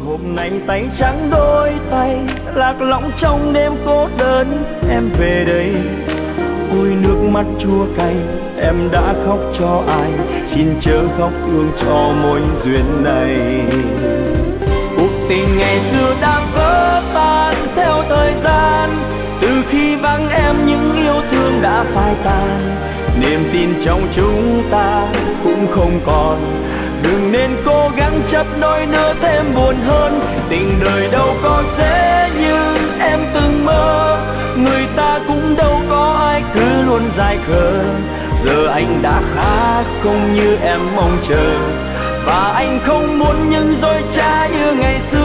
hôm nay tay trắng đôi tay, lạc lõng trong đêm cô đơn. Em về đây ôi nước mắt chua cay, em đã khóc cho ai, xin chớ khóc thương cho mối duyên này. Cuộc tình ngày xưa đã vỡ tan theo thời gian, từ khi vắng em những yêu thương đã phai tàn, niềm tin trong chúng ta cũng không còn. Đừng nên cố gắng chấp nỗi nữa thêm buồn hơn, tình đời đâu có dễ như em từng mơ, người ta cũng đâu có ai cứ luôn dại khờ. Giờ anh đã khác không như em mong chờ, và anh không muốn những dối trá như ngày xưa.